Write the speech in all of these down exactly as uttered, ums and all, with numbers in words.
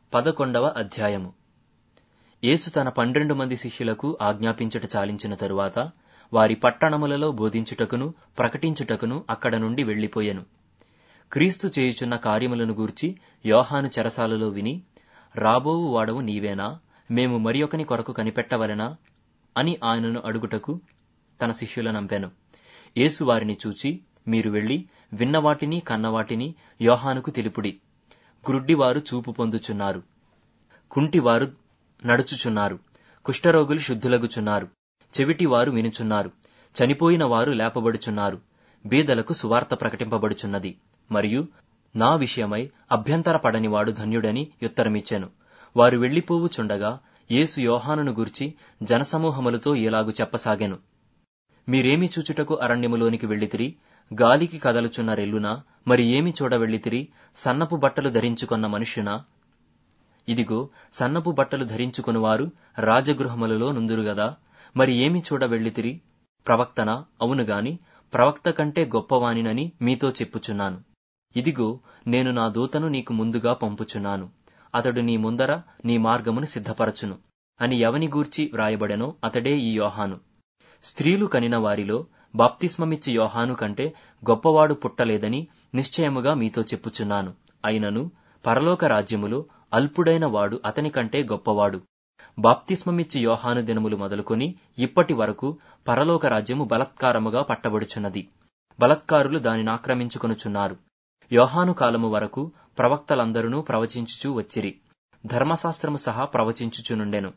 పదకొండవ అధ్యాయము. యేసు తన పన్నెండు మంది శిష్యులకు ఆజ్ఞాపించుట చాలించిన తరువాత వారి పట్టణములలో బోధించుటకును ప్రకటించుటకును అక్కడ నుండి వెళ్లిపోయెను. క్రీస్తు చేయుచున్న కార్యములను గూర్చి యోహాను చెరసాలలో విని, రాబోవు వాడవు నీవేనా, మేము మరి ఒకని కొరకు కనిపెట్టవలెనా అని ఆయనను అడుగుటకు తన శిష్యులనంపెను. యేసు వారిని చూచి, మీరు వెళ్లి విన్నవాటిని కన్నవాటిని యోహానుకు తెలుపుడి. గ్రుడ్డివారు చూపు పొందుచున్నారు, కుంటివారు నడుచుచున్నారు, కుష్ఠరోగులు శుద్ధులగుచున్నారు, చెవిటివారు వినుచున్నారు, చనిపోయిన వారు లేపబడుచున్నారు, బీదలకు సువార్త ప్రకటింపబడుచున్నది, మరియు నా విషయమై అభ్యంతరపడనివాడు ధన్యుడని ఉత్తరమిచ్చెను. వారు వెళ్లిపోవుచుండగా యేసు యోహానును గూర్చి జనసమూహములతో ఇలాగు చెప్పసాగెను. మీరేమి చూచుటకు అరణ్యములోనికి వెళ్లితిరి? గాలికి కదలుచున్న రెల్లునా? మరి ఏమి చూడ వెళ్లితిరి? సన్నపు బట్టలు ధరించుకొన్న మనుష్యునా? ఇదిగో, సన్నపు బట్టలు ధరించుకొనువారు రాజగృహములలో నుందురుగదా. మరి ఏమి చూడ వెళ్లితిరి? ప్రవక్తనా? అవునుగాని ప్రవక్త కంటే గొప్పవానినని మీతో చెప్పుచున్నాను. ఇదిగో, నేను నా దూతను నీకు ముందుగా పంపుచున్నాను. అతడు నీ ముందర నీ మార్గమును సిద్ధపరచును అని ఎవని గూర్చి వ్రాయబడెనో అతడే ఈ యోహాను. స్త్రీలు కనిన వారిలో బాప్తిస్మమిచ్చి యోహాను కంటే గొప్పవాడు పుట్టలేదని నిశ్చయముగా మీతో చెప్పుచున్నాను. అయినను పరలోక రాజ్యములో అల్పుడైన వాడు అతని కంటే గొప్పవాడు. బాప్తిస్మమిచ్చి యోహాను దినములు మొదలుకొని ఇప్పటి వరకు పరలోక రాజ్యము బలత్కారముగా పట్టబడుచున్నది, బలత్కారులు దానిని ఆక్రమించుకొనుచున్నారు. యోహాను కాలము వరకు ప్రవక్తలందరూ ప్రవచించుచూ వచ్చిరి, ధర్మశాస్త్రము సహా ప్రవచించుచునుండెను.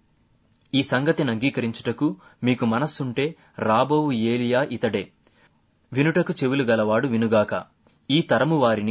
ఈ సంగతిని అంగీకరించుటకు మీకు మనస్సుంటే రాబోవు ఏలియా ఇతడే. వినుటకు చెవులు గలవాడు వినుగాక. ఈ తరము వారిని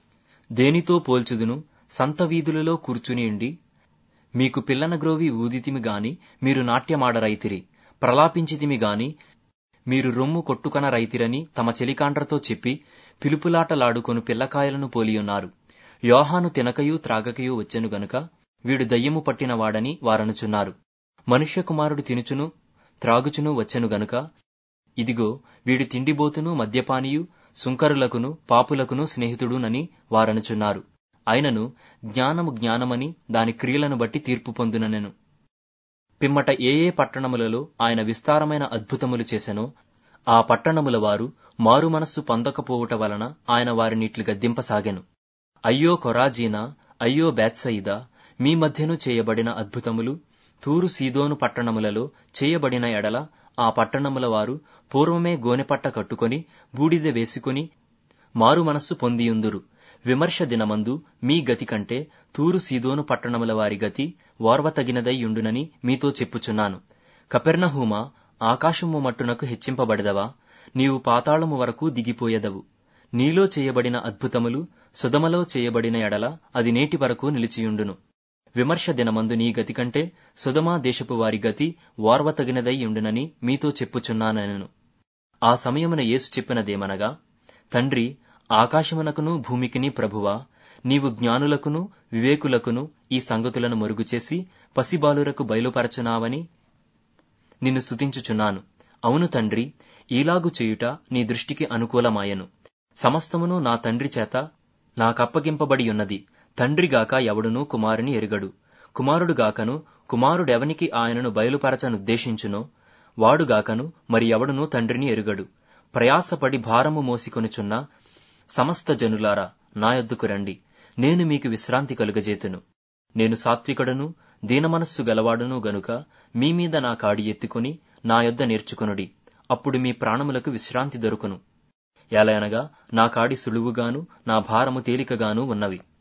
దేనితో పోల్చుదును? సంత వీధులలో కూర్చునియుండి మీకు పిల్లనగ్రోవి ఊదితిమి గాని మీరు నాట్యమాడరైతిరి, ప్రలాపించితిమి గాని మీరు రొమ్ము కొట్టుకొన రైతిరని తమ చెలికాండ్రతో చెప్పి పిలుపులాటలాడుకొను పిల్లకాయలను పోలియున్నారు. యోహాను తినకయు త్రాగకయు వచ్చెను గనుక వీడు దయ్యము పట్టినవాడని వారనుచున్నారు. మనుష్య కుమారుడు తినుచును త్రాగుచును వచ్చెను గనుక ఇదిగో, వీడి తిండిబోతును మద్యపానియు సుంకరులకును పాపులకును స్నేహితుడునని వారనుచున్నారు. అయినను జ్ఞానము జ్ఞానమని దాని క్రియలను బట్టి తీర్పు పొందుననెను. పిమ్మట ఏ ఏ పట్టణములలో ఆయన విస్తారమైన అద్భుతములు చేసెనో ఆ పట్టణముల వారు మారు మనస్సు పొందకపోవుట వలన ఆయన వారినిట్లు గద్దింపసాగెను. అయ్యో కొరాజీనా, అయ్యో బేత్సయిదా, మీ మధ్యను చేయబడిన అద్భుతములు తూరు సీదోను పట్టణములలో చేయబడిన ఎడల ఆ పట్టణముల వారు పూర్వమే గోనెపట్ట కట్టుకొని బూడిద వేసుకుని మారు మనస్సు పొందియుందురు. విమర్శ దినమందు మీ గతి కంటే తూరు సీదోను పట్టణముల వారి గతి ఓర్వతగినదై యుండునని మీతో చెప్పుచున్నాను. కపెర్నహూమా, ఆకాశము మట్టునకు హెచ్చింపబడదవా? నీవు పాతాళము వరకు దిగిపోయెదవు. నీలో చేయబడిన అద్భుతములు సొదొమలో చేయబడిన ఎడల అది నేటి వరకు నిలిచియుండును. విమర్శ దినమందు నీ గతి కంటే సొదొమ దేశపు వారి గతి ఓర్వతగినదై యుండునని మీతో చెప్పుచున్నానెను. ఆ సమయమున యేసు చెప్పినదేమనగా, తండ్రి, ఆకాశమునకును భూమికిని ప్రభువా, నీవు జ్ఞానులకును వివేకులకును ఈ సంగతులను మరుగుచేసి పసిబాలురకు బయలుపరచునావని నిన్ను స్తుతించుచున్నాను. అవును తండ్రి, ఈలాగు చేయుట నీ దృష్టికి అనుకూలమాయెను. సమస్తమును నా తండ్రి చేత నాకప్పగింపబడియున్నది. తండ్రిగాక ఎవడునూ కుమారుని ఎరుగడు, కుమారుడుగాకను కుమారుడెవనికి ఆయనను బయలుపరచనుద్దేశించునో వాడుగాకను మరి ఎవడునూ తండ్రిని ఎరుగడు. ప్రయాసపడి భారము మోసికొనుచున్న సమస్త జనులారా, నా యొద్దకు రండి, నేను మీకు విశ్రాంతి కలుగజేతును. నేను సాత్వికుడను దీనమనస్సు గలవాడును గనుక మీ మీద నా కాడి ఎత్తుకుని నా యొద్ద నేర్చుకొనుడి, అప్పుడు మీ ప్రాణములకు విశ్రాంతి దొరుకును. ఎలయనగా నా కాడి సులువుగాను నా భారము తేలికగాను ఉన్నవి.